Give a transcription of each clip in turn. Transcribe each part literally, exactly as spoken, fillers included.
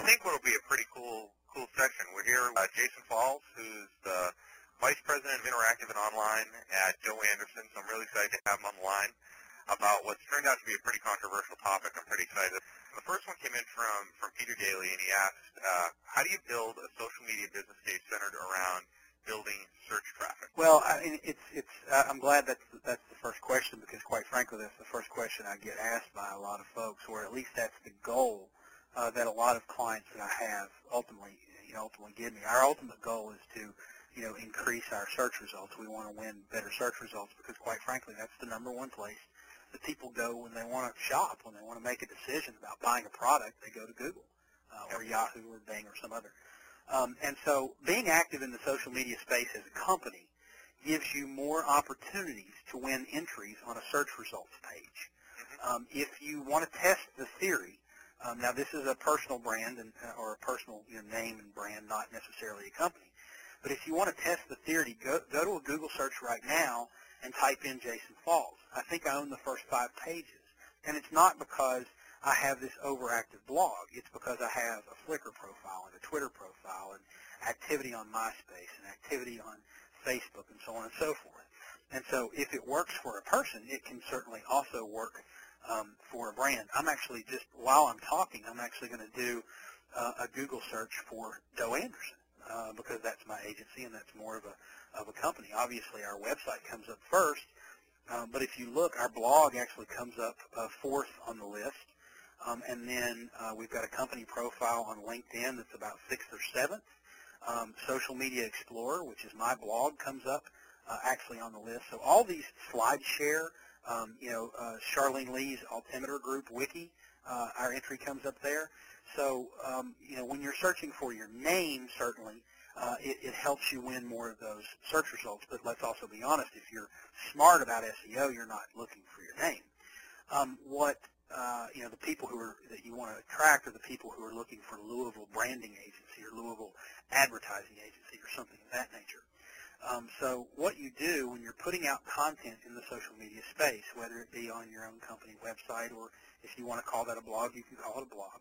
think what will be a pretty cool cool session. We're here with uh, Jason Falls, who's the Vice President of Interactive and Online at Joe Anderson. So I'm really excited to have him on the line about what's turned out to be a pretty controversial topic. I'm pretty excited. The first one came in from, from Peter Daly, and he asked, uh, how do you build a social media business case centered around building search traffic? Well, I mean, it's it's. Uh, I'm glad that's that's the first question, because quite frankly, that's the first question I get asked by a lot of folks, or at least that's the goal uh, that a lot of clients that I have ultimately, you know, ultimately give me. Our ultimate goal is to, you know, increase our search results. We want to win better search results because, quite frankly, that's the number one place that people go when they want to shop, when they want to make a decision about buying a product. They go to Google uh, or Yahoo or Bing or some other. Um, and so being active in the social media space as a company gives you more opportunities to win entries on a search results page. Mm-hmm. Um, if you want to test the theory, um, now this is a personal brand and, uh, or a personal, you know, name and brand, not necessarily a company. But if you want to test the theory, go, go to a Google search right now and type in Jason Falls. I think I own the first five pages. And it's not because I have this overactive blog. It's because I have a Flickr profile and a Twitter profile and activity on MySpace and activity on Facebook and so on and so forth. And so if it works for a person, it can certainly also work um, for a brand. I'm actually just, while I'm talking, I'm actually going to do uh, a Google search for Joe Anderson. Uh, because that's my agency and that's more of a of a company. Obviously, our website comes up first, um, but if you look, our blog actually comes up uh, fourth on the list, um, and then uh, we've got a company profile on LinkedIn that's about sixth or seventh. Um, Social Media Explorer, which is my blog, comes up uh, actually on the list. So all these SlideShare, um, you know, uh, Charlene Lee's Altimeter Group wiki, uh, our entry comes up there. So, um, you know, when you're searching for your name, certainly, uh, it, it helps you win more of those search results. But let's also be honest, if you're smart about S E O, you're not looking for your name. Um, what, uh, you know, the people who are, that you want to attract are the people who are looking for Louisville branding agency or Louisville advertising agency or something of that nature. Um, so what you do when you're putting out content in the social media space, whether it be on your own company website or if you want to call that a blog, you can call it a blog.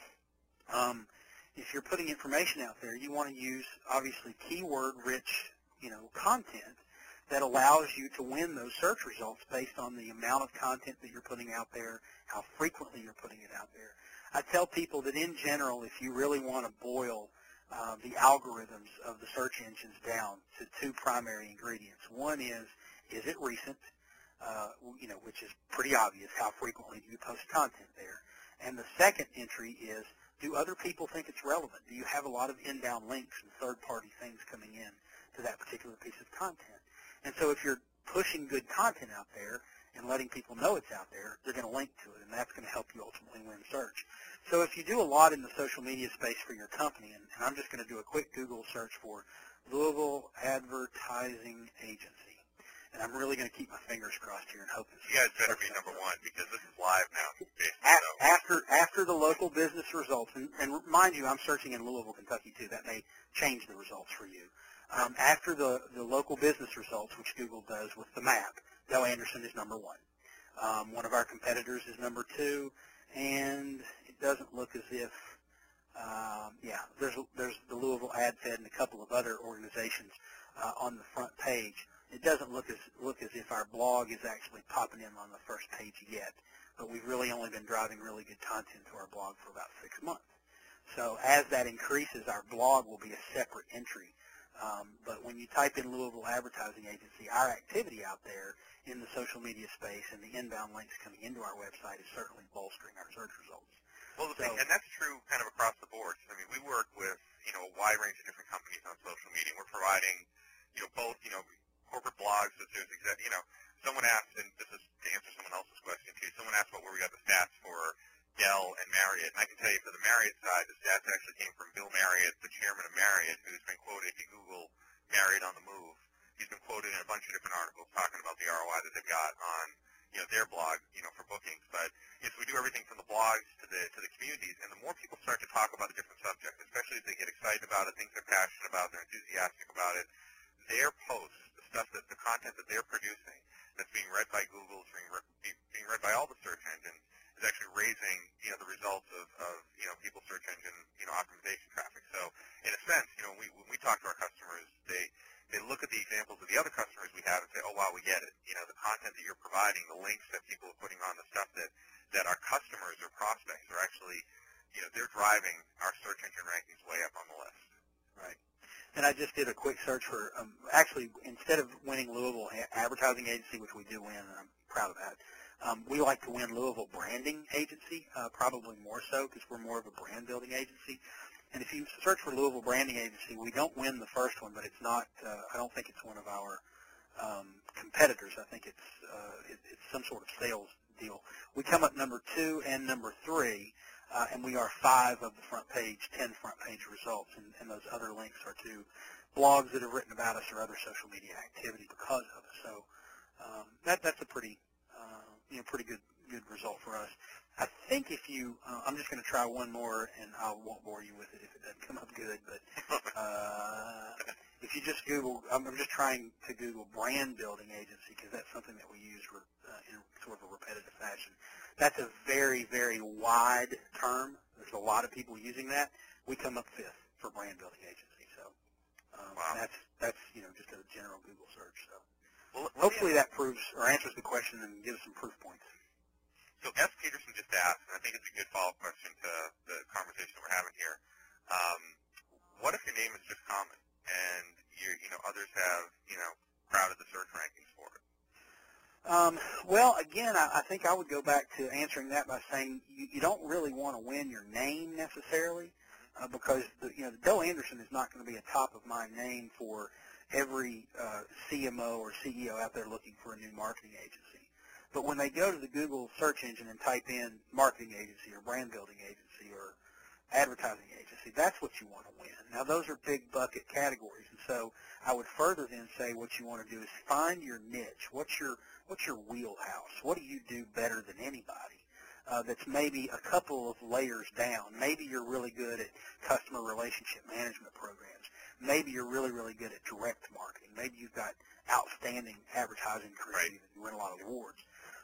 Um, if you're putting information out there, you want to use, obviously, keyword-rich, you know, content that allows you to win those search results based on the amount of content that you're putting out there, how frequently you're putting it out there. I tell people that, in general, if you really want to boil uh, the algorithms of the search engines down to two primary ingredients, one is, is it recent, uh, you know, which is pretty obvious, how frequently do you post content there. And the second entry is, do other people think it's relevant? Do you have a lot of inbound links and third-party things coming in to that particular piece of content? And so if you're pushing good content out there and letting people know it's out there, they're going to link to it, and that's going to help you ultimately win search. So if you do a lot in the social media space for your company, and, and I'm just going to do a quick Google search for Louisville Advertising Agency, and I'm really going to keep my fingers crossed here and hope this. You guys better be number one because this is live now. After after the local business results, and, and mind you, I'm searching in Louisville, Kentucky too. That may change the results for you. Um, after the, the local business results, which Google does with the map, Joe Anderson is number one. Um, one of our competitors is number two, and it doesn't look as if, um, yeah, there's there's the Louisville Ad Fed and a couple of other organizations uh, on the front page. It doesn't look as look as if our blog is actually popping in on the first page yet, but we've really only been driving really good content to our blog for about six months. So as that increases, our blog will be a separate entry. Um, but when you type in Louisville Advertising Agency, our activity out there in the social media space and the inbound links coming into our website is certainly bolstering our search results. Well, the thing, and that's true kind of across the board. I mean, we work with, you know, a wide range of different companies on social media. We're providing, you know, both, you know, corporate blogs that there's, you know, someone asked, and this is to answer someone else's question too, someone asked about where we got the stats for Dell and Marriott, and I can tell you for the Marriott side, the stats actually came from Bill Marriott, the chairman of Marriott, who's been quoted, if you Google Marriott on the Move, he's been quoted in a bunch of different articles talking about the R O I that they've got on, you know, their blog, you know, for bookings. But yes, we do everything from the blogs to the to the communities, and the more people start to talk about a different subject, especially if they get excited about it, things they're passionate about, they're enthusiastic about it, their posts, the stuff that the content that they're producing, that's being read by Google, is being, re- being read by all the search engines, is actually raising, you know, the results of, of you know, people's search engine, you know, at the examples of the other customers we have and say, oh, wow, we get it. You know, the content that you're providing, the links that people are putting on, the stuff that, that our customers or prospects are actually, you know, they're driving our search engine rankings way up on the list. Right. And I just did a quick search for, um, actually, instead of winning Louisville Advertising Agency, which we do win, and I'm proud of that, um, we like to win Louisville Branding Agency, uh, probably more so because we're more of a brand building agency. And if you search for Louisville Branding Agency, we don't win the first one, but it's not, uh, I don't think it's one of our um, competitors. I think it's, uh, it, it's some sort of sales deal. We come up number two and number three, uh, and we are five of the front page, ten front page results, and, and those other links are to blogs that have written about us or other social media activity because of us. So um, that, that's a pretty, uh, you know, pretty good good result for us. I think if you, uh, I'm just going to try one more, and I won't bore you with it if it doesn't come up good, but uh, if you just Google, I'm just trying to Google brand building agency because that's something that we use uh, in sort of a repetitive fashion. That's a very, very wide term. There's a lot of people using that. We come up fifth for brand building agency. So um, wow. that's, that's, you know, just a general Google search. So well, hopefully that proves or answers the question and gives some proof points. So S. Peterson just asked, and I think it's a good follow-up question to the conversation we're having here. Um, what if your name is just common, and you you know others have you know crowded the search rankings for it? Um, well, again, I, I think I would go back to answering that by saying you, you don't really want to win your name necessarily, uh, because the, you know Doe Anderson is not going to be a top-of-mind name for every uh, C M O or C E O out there looking for a new marketing agency. But when they go to the Google search engine and type in marketing agency or brand building agency or advertising agency, that's what you want to win. Now, those are big bucket categories, and so I would further then say what you want to do is find your niche. What's your what's your wheelhouse? What do you do better than anybody? Uh, that's maybe a couple of layers down. Maybe you're really good at customer relationship management programs. Maybe you're really, really good at direct marketing. Maybe you've got outstanding advertising creative and you win a lot of awards.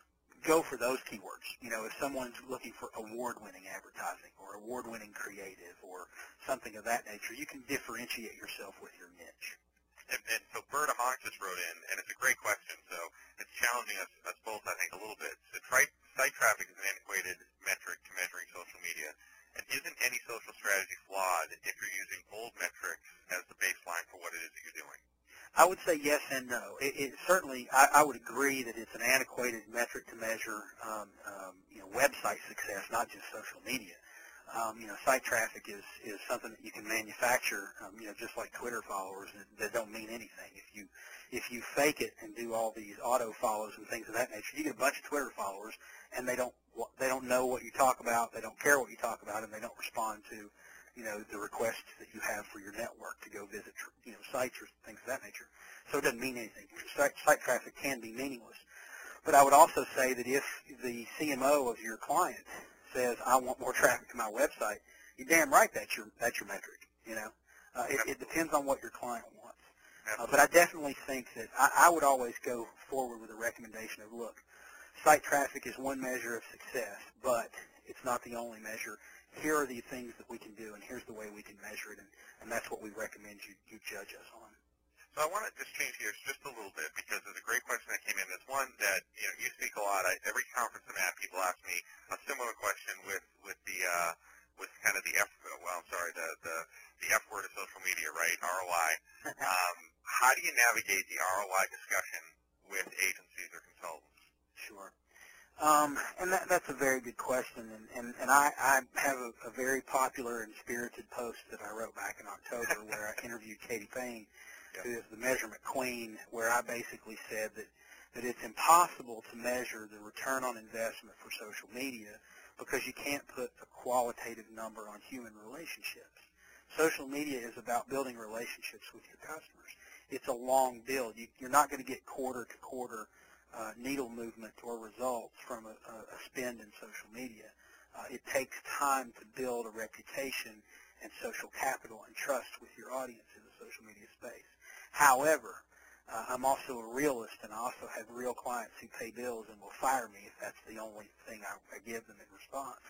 Go for those keywords. You know, if someone's looking for award-winning advertising or award-winning creative or something of that nature, you can differentiate yourself with your niche. And, and so Berta Honk just wrote in, and it's a great question, so it's challenging us, us both, I think, a little bit. So tri- site traffic is an antiquated metric to measuring social media, and isn't any social strategy flawed if you're using old metrics as the baseline for what it is that you're doing? I would say yes and no. It, it certainly, I, I would agree that it's an antiquated metric to measure, um, um, you know, website success, not just social media. Um, you know, site traffic is, is something that you can manufacture, um, you know, just like Twitter followers that, that don't mean anything. If you if you fake it and do all these auto follows and things of that nature, you get a bunch of Twitter followers, and they don't they don't know what you talk about, they don't care what you talk about, and they don't respond to, you know, the requests that you have for your network to go visit, you know, sites or things of that nature. So it doesn't mean anything. Site, site traffic can be meaningless. But I would also say that if the C M O of your client says, I want more traffic to my website, you're damn right that's your, that's your metric, you know. Uh, it, it depends on what your client wants. Uh, but I definitely think that I, I would always go forward with a recommendation of, look, site traffic is one measure of success, but it's not the only measure. Here are the things that we can do, and here's the way we can measure it, and, and that's what we recommend you, you judge us on. So I want to just change gears just a little bit because there's a great question that came in. There's one that, you know, you speak a lot. I, every conference I'm at, people ask me a similar question with, with the, uh, with kind of the F, well, I'm sorry, the, the, the F word of social media, right, R O I. Um, how do you navigate the R O I discussion with agencies or consultants? Sure. Um, and that, that's a very good question, and, and, and I, I have a, a very popular and spirited post that I wrote back in October where I interviewed Katie Payne, yeah. who is the measurement queen, where I basically said that, that it's impossible to measure the return on investment for social media because you can't put a qualitative number on human relationships. Social media is about building relationships with your customers. It's a long build. You, you're not going to get quarter to quarter Uh, needle movement or results from a, a spend in social media. Uh, it takes time to build a reputation and social capital and trust with your audience in the social media space. However, Uh, I'm also a realist, and I also have real clients who pay bills and will fire me if that's the only thing I, I give them in response.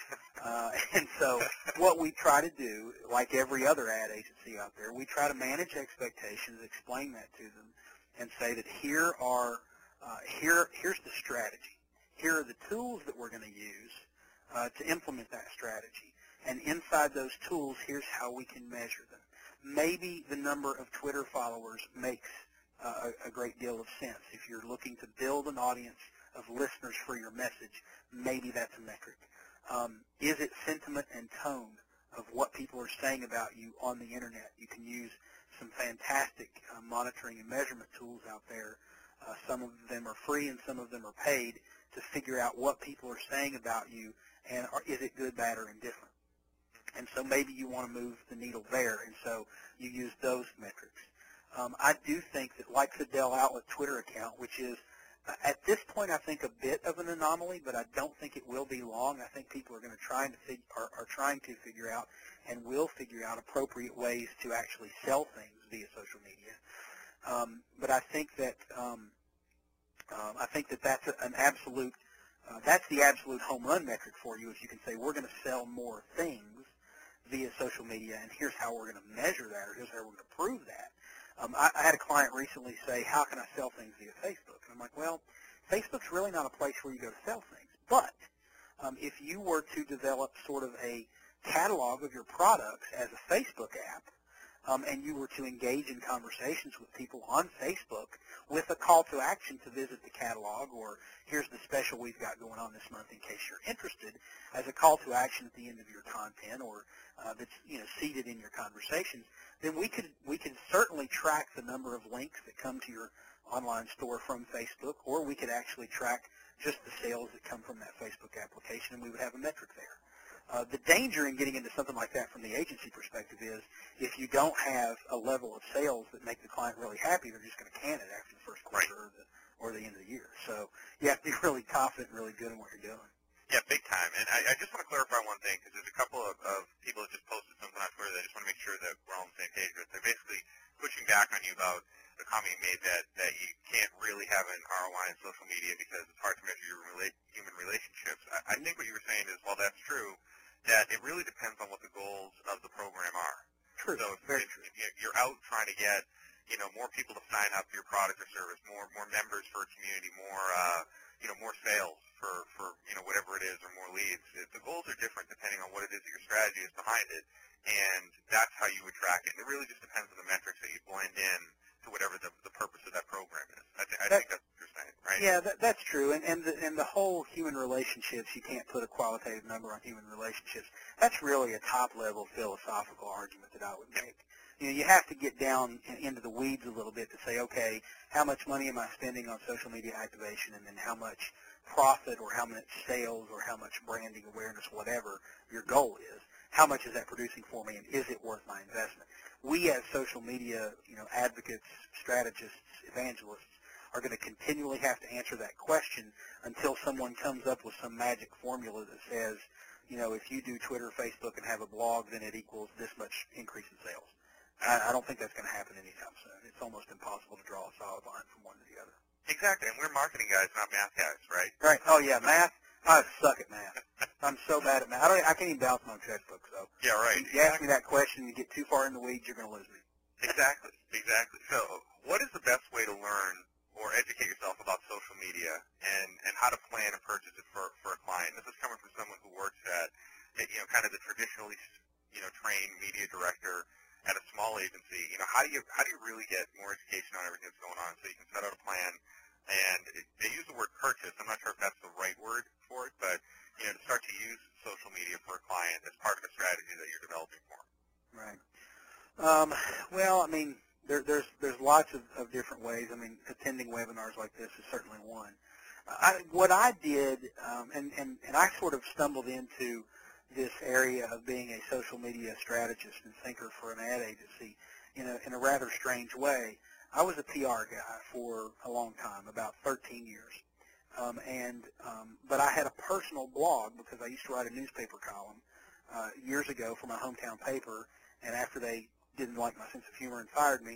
Uh, and so what we try to do, like every other ad agency out there, we try to manage expectations, explain that to them, and say that here are uh, here here's the strategy. Here are the tools that we're going to use uh, to implement that strategy. And inside those tools, here's how we can measure them. Maybe the number of Twitter followers makes uh, a, a great deal of sense. If you're looking to build an audience of listeners for your message, maybe that's a metric. Um, is it sentiment and tone of what people are saying about you on the Internet? You can use some fantastic uh, monitoring and measurement tools out there. Uh, some of them are free and some of them are paid to figure out what people are saying about you and are, is it good, bad, or indifferent. And so maybe you want to move the needle there, and so you use those metrics. Um, I do think that, like the Dell Outlet Twitter account, which is uh, at this point I think a bit of an anomaly, but I don't think it will be long. I think people are going to try to fig- are, are trying to figure out and will figure out appropriate ways to actually sell things via social media. Um, but I think that um, um, I think that that's a, an absolute uh, that's the absolute home run metric for you. If you can say we're going to sell more things via social media, and here's how we're going to measure that, or here's how we're going to prove that. Um, I, I had a client recently say, how can I sell things via Facebook? And I'm like, well, Facebook's really not a place where you go to sell things. But um, if you were to develop sort of a catalog of your products as a Facebook app, um, and you were to engage in conversations with people on Facebook with a call to action to visit the catalog, or here's the special we've got going on this month in case you're interested, as a call to action at the end of your content, or uh, that's you know seated in your conversations, then we could we could certainly track the number of links that come to your online store from Facebook, or we could actually track just the sales that come from that Facebook application, and we would have a metric there. Uh, the danger in getting into something like that from the agency perspective is if you don't have a level of sales that make the client really happy, they're just going to can it after the first quarter Right. or, the, or the end of the year. So you have to be really confident and really good in what you're doing. Yeah, big time. And I, I just want to clarify one thing, because there's a couple of, of people that just posted something on Twitter that I just want to make sure that we're all on the same page with. They're basically pushing back on you about the comment you made that, that you can't really have an R O I in social media because it's hard to measure your rela- human relationships. I, I think what you were saying is, while that's true, that it really depends on what the goals of the program are. True. So if, Very if, true. if you're out trying to get, you know, more people to sign up for your product or service, more more members for a community, more uh, you know, more sales for, for you know whatever it is, or more leads. It, the goals are different depending on what it is that your strategy is behind it, and that's how you would track it. And it really just depends on the metrics that you blend in to whatever the, the purpose of that program is. I, th- I That, think that's what you're saying, right? Yeah, that, that's true. And and the, and the whole human relationships, you can't put a qualitative number on human relationships. That's really a top-level philosophical argument that I would make. You know, you have to get down in, into the weeds a little bit to say, okay, how much money am I spending on social media activation, and then how much profit or how much sales or how much branding awareness, whatever your goal is, how much is that producing for me, and is it worth my investment? We as social media, you know, advocates, strategists, evangelists, are going to continually have to answer that question until someone comes up with some magic formula that says, you know, if you do Twitter, Facebook, and have a blog, then it equals this much increase in sales. I, I don't think that's going to happen anytime soon. It's almost impossible to draw a solid line from one to the other. Exactly, and we're marketing guys, not math guys, right? Right. Oh, yeah, math. I suck at math. I'm so bad at math. I, don't, I can't even balance my own checkbook, so. Yeah, right. If you ask me that question, you get too far in the weeds, you're going to lose me. Exactly, exactly. So what is the best way to learn or educate yourself about social media and, and how to plan and purchase it for, for a client? This is coming from someone who works at, at, you know, kind of the traditionally, you know, trained media director at a small agency. You know, how do you, how do you really get more education on everything that's going on so you can set out a plan? And it, they use the word purchase. I'm not sure if that's the right word for it, but, you know, to start to use social media for a client as part of a strategy that you're developing for them. Right. Um, well, I mean, there, there's there's lots of, of different ways. I mean, attending webinars like this is certainly one. I, what I did, um, and, and, and I sort of stumbled into this area of being a social media strategist and thinker for an ad agency in a, in a rather strange way. I was a P R guy for a long time, about thirteen years. Um, and um, but I had a personal blog because I used to write a newspaper column uh, years ago for my hometown paper, and after they didn't like my sense of humor and fired me,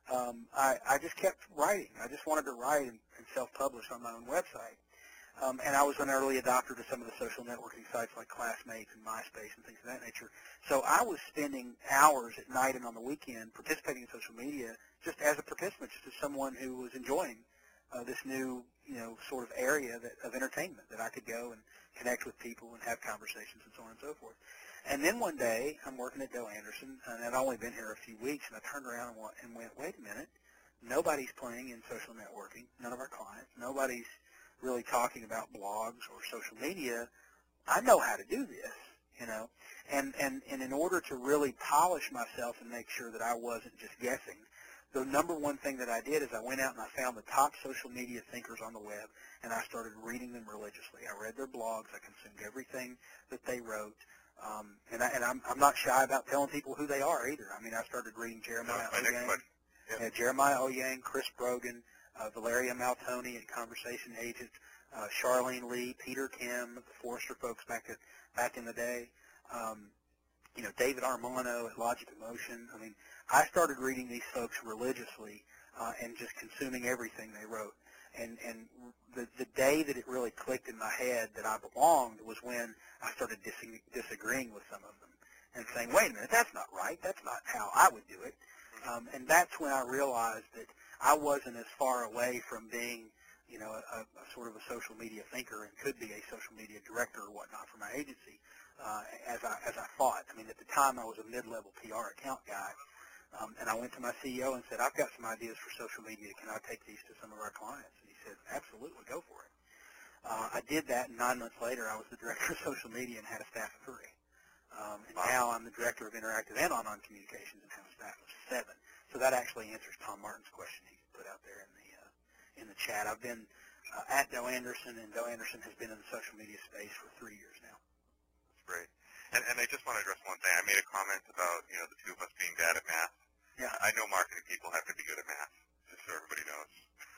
um, I, I just kept writing. I just wanted to write and, and self-publish on my own website. Um, and I was an early adopter to some of the social networking sites like Classmates and MySpace and things of that nature. So I was spending hours at night and on the weekend participating in social media just as a participant, just as someone who was enjoying uh, this new, you know, sort of area that, of entertainment that I could go and connect with people and have conversations and so on and so forth. And then one day I'm working at Doe Anderson, and I'd only been here a few weeks, and I turned around and went, wait a minute, nobody's playing in social networking, none of our clients, nobody's really talking about blogs or social media. I know how to do this, you know, and, and, and in order to really polish myself and make sure that I wasn't just guessing, the number one thing that I did is I went out and I found the top social media thinkers on the web, and I started reading them religiously. I read their blogs. I consumed everything that they wrote. Um, and I, and I'm, I'm not shy about telling people who they are either. I mean, I started reading Jeremiah no, Oyang, yeah. uh, Jeremiah Oyang, Chris Brogan, uh, Valeria Maltoni at Conversation Agent, uh, Charlene Lee, Peter Kim, the Forrester folks back at, back in the day, um, you know, David Armano at Logic Emotion. I mean, I started reading these folks religiously uh, and just consuming everything they wrote. And, and the, the day that it really clicked in my head that I belonged was when I started dis- disagreeing with some of them and saying, wait a minute, that's not right. That's not how I would do it. Um, and that's when I realized that I wasn't as far away from being, you know, a, a sort of a social media thinker and could be a social media director or whatnot for my agency uh, as I as I thought. I mean, at the time I was a mid-level P R account guy, um, and I went to my C E O and said, I've got some ideas for social media. Can I take these to some of our clients? And he said, absolutely, go for it. Uh, I did that, and nine months later I was the director of social media and had a staff of three. Um, and now I'm the director of interactive and online communications and have a staff of seven. So that actually answers Tom Martin's question he put out there in the uh, in the chat. I've been uh, at Doe Anderson, and Doe Anderson has been in the social media space for three years now. That's great. And, and I just want to address one thing. I made a comment about, you know, the two of us being bad at math. Yeah. I know marketing people have to be good at math, just so everybody knows.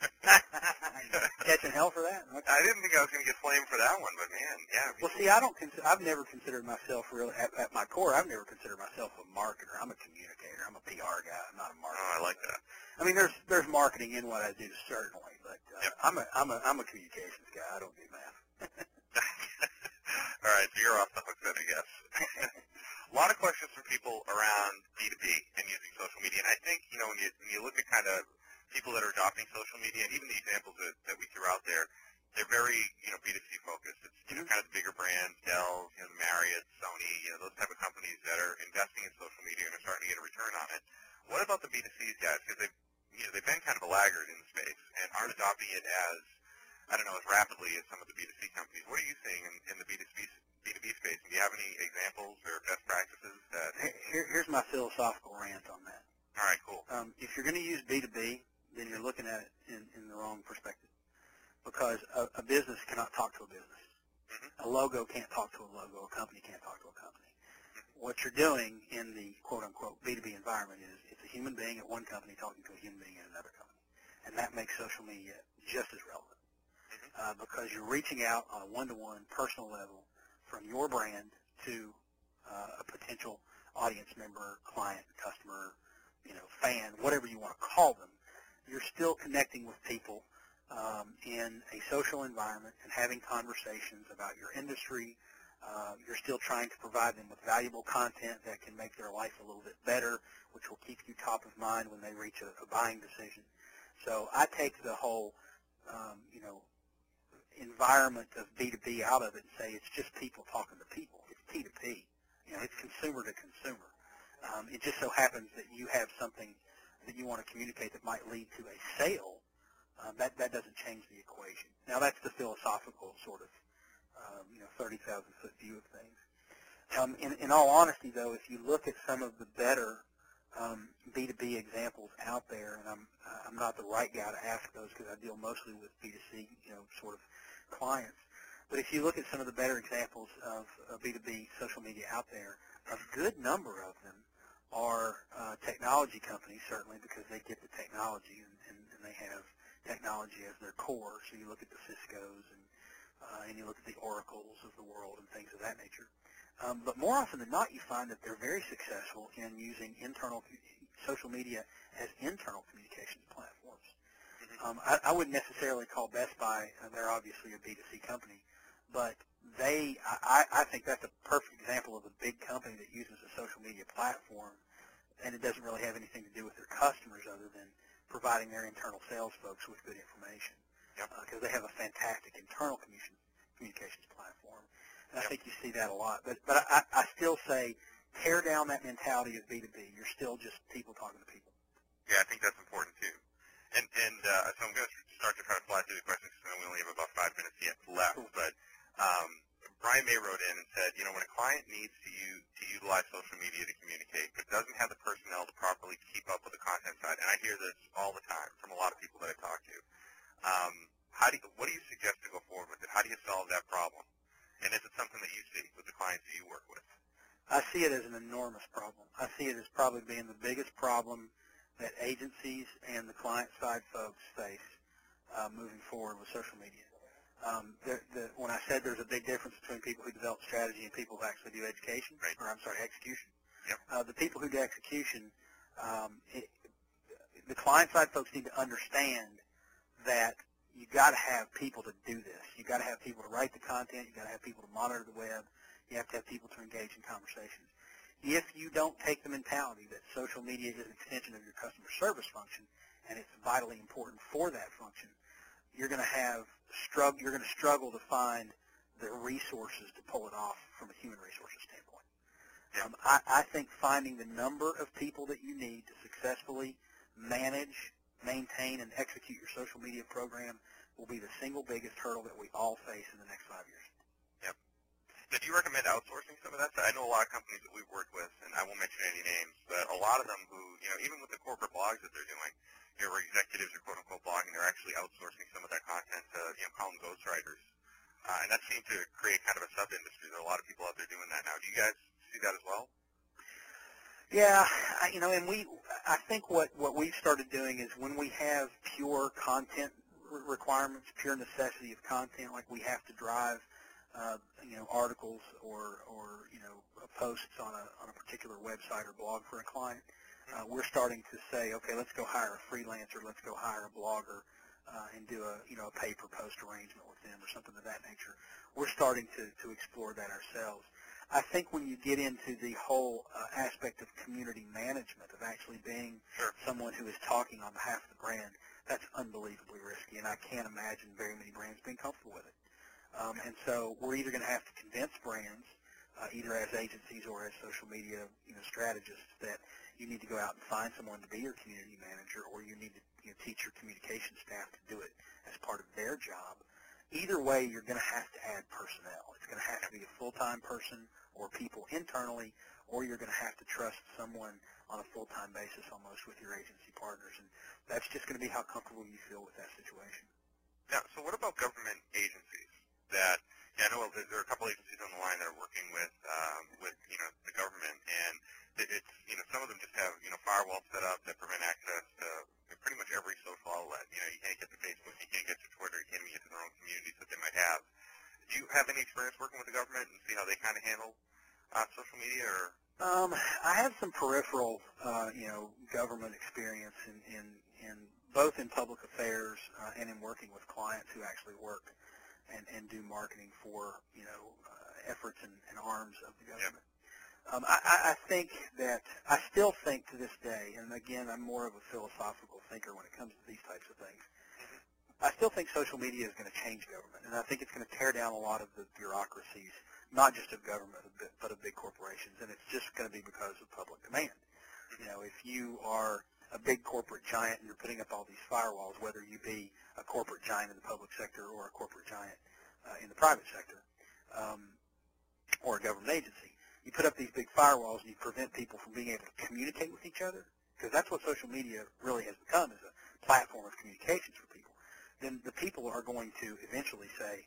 Catching hell for that? Okay. I didn't think I was going to get flamed for that one, but man, yeah. Well, see, I don't. Cons- I've never considered myself really at, at my core. I've never considered myself a marketer. I'm a communicator. I'm a P R guy. I'm not a marketer. Oh, I like that. I mean, there's there's marketing in what I do, certainly, but uh, yep. I'm a I'm a I'm a communications guy. I don't do math. All right, so you're off the hook then, I guess. A lot of questions from people around B two B and using social media, and I think, you know, when you when you look at kind of people that are adopting social media, and even the examples that, that we threw out there, they're very, you know, B two C focused. It's, you know, kind of the bigger brands, Dell, you know, Marriott, Sony, you know, those type of companies that are investing in social media and are starting to get a return on it. What about the B two Cs, guys? Because they've, you know, they've been kind of a laggard in the space and aren't adopting it as, I don't know, as rapidly as some of the B two C companies. What are you seeing in, in the B two B, B two B space? And do you have any examples or best practices that... Here, here's my philosophical rant on that. All right, cool. Um, if you're going to use B two B, then you're looking at it in, in the wrong perspective, because a, a business cannot talk to a business. Mm-hmm. A logo can't talk to a logo. A company can't talk to a company. Mm-hmm. What you're doing in the quote-unquote B two B environment is it's a human being at one company talking to a human being at another company, and that makes social media just as relevant mm-hmm. uh, because you're reaching out on a one-to-one personal level from your brand to uh, a potential audience member, client, customer, you know, fan, whatever you want to call them. You're still connecting with people um, in a social environment and having conversations about your industry. Uh, you're still trying to provide them with valuable content that can make their life a little bit better, which will keep you top of mind when they reach a, a buying decision. So I take the whole, um, you know, environment of B two B out of it and say it's just people talking to people. It's P two P. You know, it's consumer to consumer. Um, it just so happens that you have something that you want to communicate that might lead to a sale. Um, that that doesn't change the equation. Now that's the philosophical sort of um, you know thirty thousand foot view of things. Um, in, in all honesty, though, if you look at some of the better um, B two B examples out there, and I'm I'm not the right guy to ask those because I deal mostly with B two C you know sort of clients. But if you look at some of the better examples of uh, B two B social media out there, a good number of them are uh, technology companies, certainly, because they get the technology and, and, and they have technology as their core. So you look at the Ciscos and, uh, and you look at the Oracles of the world and things of that nature. Um, but more often than not, you find that they're very successful in using internal social media as internal communications platforms. Um, I, I wouldn't necessarily call Best Buy, uh, they're obviously a B two C company, but they, I, I think that's a perfect example of a big company that uses a social media platform, and it doesn't really have anything to do with their customers other than providing their internal sales folks with good information, because yep. uh, they have a fantastic internal communication, communications platform, and yep. I think you see that a lot. But, but I, I still say tear down that mentality of B two B. You're still just people talking to people. Yeah, I think that's important too. And, and uh, so I'm going to start to try to fly through the questions because we only have about five minutes yet left. Cool. But um, Brian May wrote in and said, you know, when a client needs to, use, to utilize social media to communicate but doesn't have the personnel to properly keep up with the content side, and I hear this all the time from a lot of people that I talk to, um, how do you, what do you suggest to go forward with it? How do you solve that problem? And is it something that you see with the clients that you work with? I see it as an enormous problem. I see it as probably being the biggest problem that agencies and the client-side folks face uh, moving forward with social media. Um, the, the, when I said there's a big difference between people who develop strategy and people who actually do education, right. or I'm sorry, execution, yep. uh, the people who do execution, um, it, the client-side folks need to understand that you got to have people to do this. You got to have people to write the content. You got to have people to monitor the web. You have to have people to engage in conversations. If you don't take the mentality that social media is an extension of your customer service function and it's vitally important for that function, you're going to have struggle. You're going to struggle to find the resources to pull it off from a human resources standpoint. Yeah. Um, I, I think finding the number of people that you need to successfully manage, maintain, and execute your social media program will be the single biggest hurdle that we all face in the next five years. Now, do you recommend outsourcing some of that? I know a lot of companies that we've worked with, and I won't mention any names, but a lot of them who, you know, even with the corporate blogs that they're doing, you know, where executives are quote-unquote blogging, they're actually outsourcing some of that content to, you know, call them ghostwriters. Uh, and that seemed to create kind of a sub-industry. There are a lot of people out there doing that now. Do you guys see that as well? Yeah, I, you know, and we, I think what, what we've started doing is when we have pure content requirements, pure necessity of content, like we have to drive Uh, you know, articles or, or you know, posts on a on a particular website or blog for a client. Uh, we're starting to say, okay, let's go hire a freelancer, let's go hire a blogger, uh, and do a you know a pay per post arrangement with them or something of that nature. We're starting to to explore that ourselves. I think when you get into the whole uh, aspect of community management, of actually being sure. someone who is talking on behalf of the brand, that's unbelievably risky, and I can't imagine very many brands being comfortable with it. Um, and so we're either going to have to convince brands, uh, either as agencies or as social media, you know, strategists, that you need to go out and find someone to be your community manager, or you need to you know, teach your communication staff to do it as part of their job. Either way, you're going to have to add personnel. It's going to have to be a full-time person or people internally, or you're going to have to trust someone on a full-time basis almost with your agency partners. And that's just going to be how comfortable you feel with that situation. Now, so what about government agencies? That yeah, I know there are a couple agencies on the line that are working with um, with you know the government, and it's you know some of them just have you know firewalls set up that prevent access to pretty much every social outlet. You know, you can't get to Facebook, you can't get to Twitter, you can't even get to their own communities that they might have. Do you have any experience working with the government and see how they kind of handle uh, social media? Or um, I have some peripheral uh, you know government experience in in, in both in public affairs uh, and in working with clients who actually work And, and do marketing for, you know, uh, efforts and, and arms of the government. Yep. Um, I, I think that, I still think to this day, and again, I'm more of a philosophical thinker when it comes to these types of things, mm-hmm. I still think social media is going to change government, and I think it's going to tear down a lot of the bureaucracies, not just of government, but of big corporations, and it's just going to be because of public demand. You know, if you are a big corporate giant and you're putting up all these firewalls, whether you be a corporate giant in the public sector or a corporate giant uh, in the private sector um, or a government agency, you put up these big firewalls and you prevent people from being able to communicate with each other, because that's what social media really has become, is a platform of communications for people. Then the people are going to eventually say,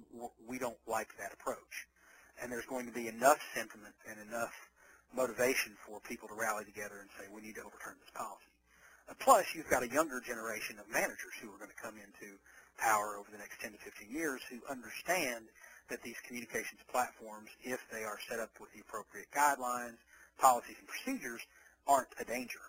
we don't like that approach. And there's going to be enough sentiment and enough motivation for people to rally together and say, we need to overturn this policy. Uh, plus, you've got a younger generation of managers who are going to come into power over the next ten to fifteen years who understand that these communications platforms, if they are set up with the appropriate guidelines, policies, and procedures, aren't a danger.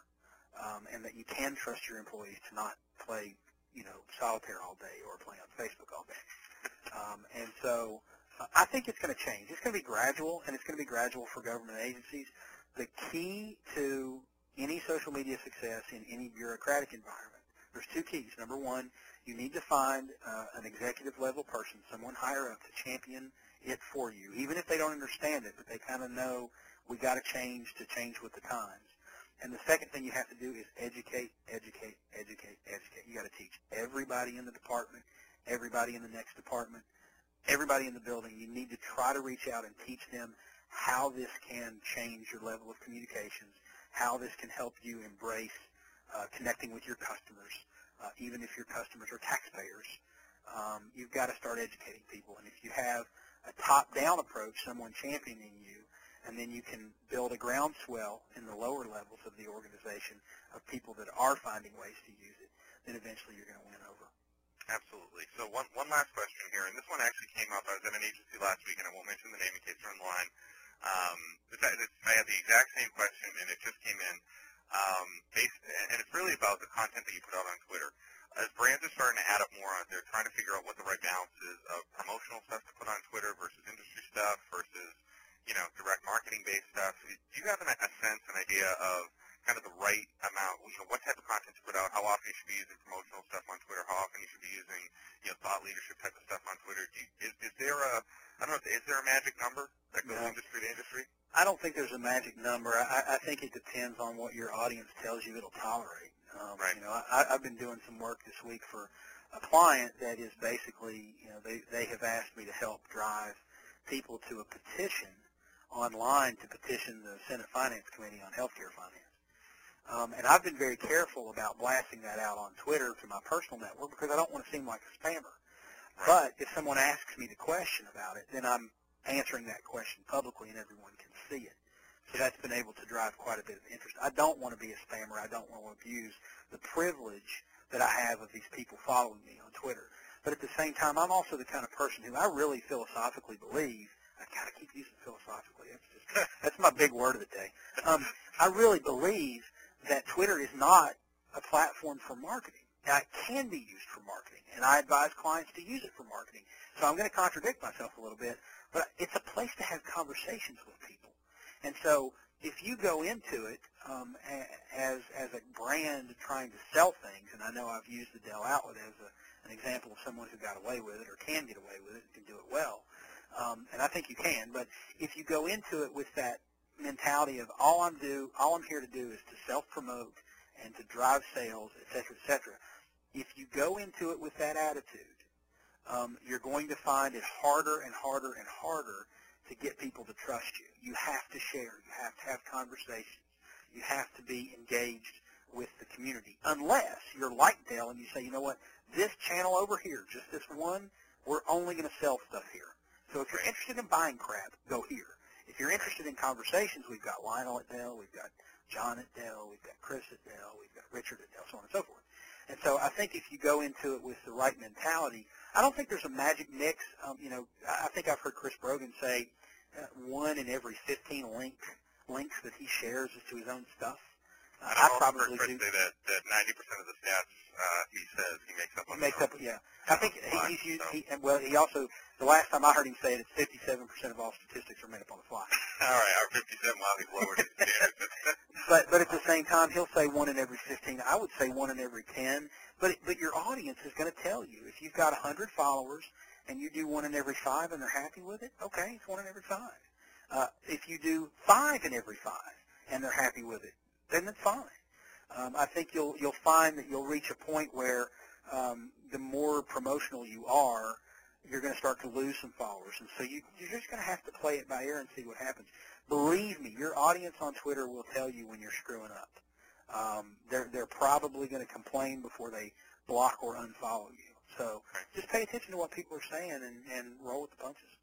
um, and that you can trust your employees to not play, you know, solitaire all day or play on Facebook all day. Um, and so uh, I think it's going to change. It's going to be gradual, and it's going to be gradual for government agencies. The key to any social media success in any bureaucratic environment, there's two keys. Number one, you need to find uh, an executive-level person, someone higher up to champion it for you, even if they don't understand it, but they kind of know we got to change to change with the times. And the second thing you have to do is educate, educate, educate, educate. You got to teach everybody in the department, everybody in the next department, everybody in the building. You need to try to reach out and teach them how this can change your level of communications, how this can help you embrace uh, connecting with your customers, uh, even if your customers are taxpayers. Um, you've got to start educating people. And if you have a top-down approach, someone championing you, and then you can build a groundswell in the lower levels of the organization of people that are finding ways to use it, then eventually you're going to win over. Absolutely. So one one last question here, and this one actually came up. I was at an agency last week, and I won't mention the name in case they're on the line. Um, this, this, I had the exact same question, and it just came in. Um, based, and it's really about the content that you put out on Twitter. As brands are starting to add up more on, they're trying to figure out what the right balance is of promotional stuff to put on Twitter versus industry stuff versus, you know, direct marketing-based stuff. Do you have an, a sense, an idea of kind of the right amount, you know, what type of content to put out, how often you should be using promotional stuff on Twitter, how often you should be using, you know, thought leadership type of stuff on Twitter? Do you, is, is there a, I don't know, is there a magic number that goes No. industry to industry? I don't think there's a magic number. I, I think it depends on what your audience tells you it'll tolerate. Um, right. You know, I, I've been doing some work this week for a client that is basically, you know, they, they have asked me to help drive people to a petition online to petition the Senate Finance Committee on healthcare finance. Um, and I've been very careful about blasting that out on Twitter to my personal network because I don't want to seem like a spammer. Right. But if someone asks me the question about it, then I'm answering that question publicly and everyone can see it. So that's been able to drive quite a bit of interest. I don't want to be a spammer. I don't want to abuse the privilege that I have of these people following me on Twitter. But at the same time, I'm also the kind of person who I really philosophically believe, I kind of keep using philosophically, that's, just, that's my big word of the day. Um, I really believe that Twitter is not a platform for marketing. Now, it can be used for marketing, and I advise clients to use it for marketing. So I'm going to contradict myself a little bit, but it's a place to have conversations with people. And so if you go into it um, as as a brand trying to sell things, and I know I've used the Dell Outlet as a, an example of someone who got away with it or can get away with it and can do it well, um, and I think you can, but if you go into it with that mentality of all I'm do, all I'm here to do is to self-promote and to drive sales, et cetera, et cetera, if you go into it with that attitude, um, you're going to find it harder and harder and harder to get people to trust you. You have to share. You have to have conversations. You have to be engaged with the community. Unless you're like Dell and you say, you know what, this channel over here, just this one, we're only going to sell stuff here. So if you're interested in buying crap, go here. If you're interested in conversations, we've got Lionel at Dell, we've got John at Dell, we've got Chris at Dell, we've got Richard at Dell, so on and so forth. And so I think if you go into it with the right mentality, I don't think there's a magic mix. Um, you know, I think I've heard Chris Brogan say uh, one in every fifteen link, links that he shares is to his own stuff. Uh, and I I've probably heard Chris do. say that, that ninety percent of the stats uh, he says he makes up on He makes his up, own. yeah. I think he, fly, he's used, so. he, and well, he also, the last time I heard him say it, it's fifty-seven percent of all statistics are made up on the fly. All right, our fifty-seven, well, he's lowered his standards. But but at the same time, he'll say one in every fifteen. I would say one in every ten. But but your audience is going to tell you. If you've got one hundred followers and you do one in every five and they're happy with it, okay, it's one in every five. Uh, if you do five in every five and they're happy with it, then it's fine. Um, I think you'll you'll find that you'll reach a point where um, the more promotional you are, you're going to start to lose some followers. And so you, you're just going to have to play it by ear and see what happens. Believe me, your audience on Twitter will tell you when you're screwing up. Um, they're they're probably going to complain before they block or unfollow you. So just pay attention to what people are saying and, and roll with the punches.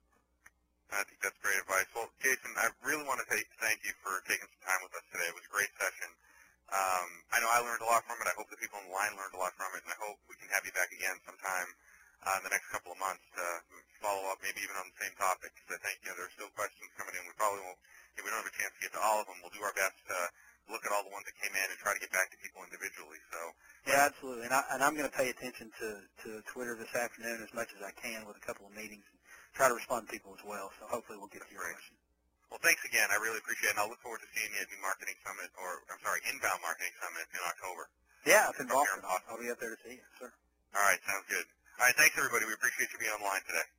I think that's great advice. Well, Jason, I really want to say thank you for taking some time with us today. It was a great session. Um, I know I learned a lot from it. I hope the people on the line learned a lot from it, and I hope we can have you back again sometime uh, in the next couple of months to follow up, maybe even on the same topic, because I think you know, there are still questions coming in. We probably won't, if we don't have a chance to get to all of them, we'll do our best to look at all the ones that came in and try to get back to people individually. So yeah, absolutely. And, I, and I'm going to pay attention to, to Twitter this afternoon as much as I can with a couple of meetings and try to respond to people as well. So hopefully we'll get to your great. question. Well, thanks again. I really appreciate it, and I'll look forward to seeing you at the Marketing Summit, or I'm sorry, Inbound Marketing Summit in October. Yeah, up in Boston. I'll be up there to see you, sir. All right, sounds good. All right, thanks, everybody. We appreciate you being online today.